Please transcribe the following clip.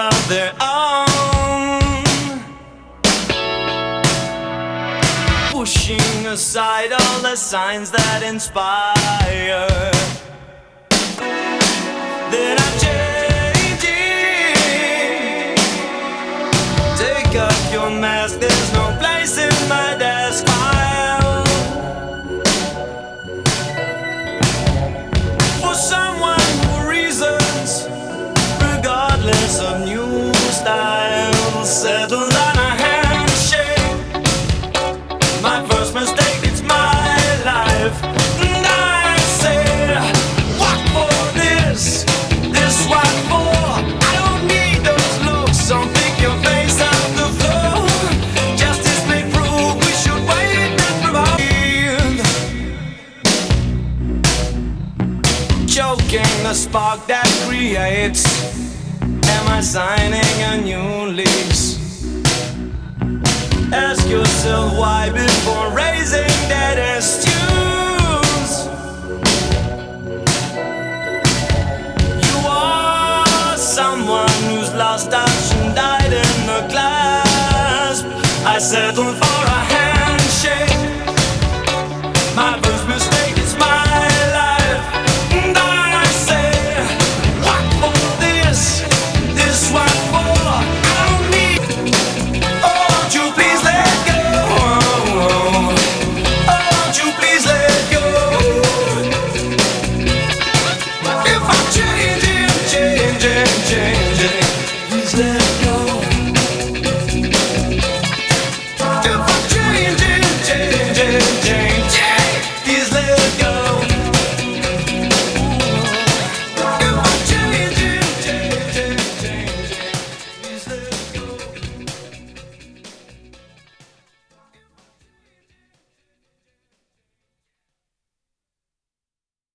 of their own, pushing aside all the signs that inspire. Then I'm changing. Take off your mask, there's no place in my desk file for someone who reasons regardless of new style. Settled on a handshake, my first mistake, it's my life. And I said, what for this? This what for? I don't need those looks, don't pick your face off the floor. Justice may prove we should wait and provide. Choking the spark that creates. Am I signing a new lease? Ask yourself why before raising that excuse. You are someone who's lost touch and died in the clasp. I settled for a handshake. My first mistake is my life. And I say, what for this? This what for? I don't need. Oh, won't you please let go? Oh, won't you please let go? If I'm changing, changing, changing, please let go.